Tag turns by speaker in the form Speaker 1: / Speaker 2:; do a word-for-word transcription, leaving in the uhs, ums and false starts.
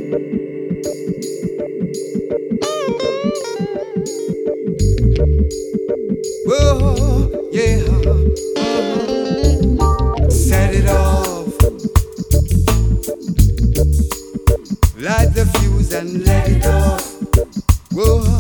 Speaker 1: Whoa, yeah. Set it off. Light the fuse and let it off. Whoa.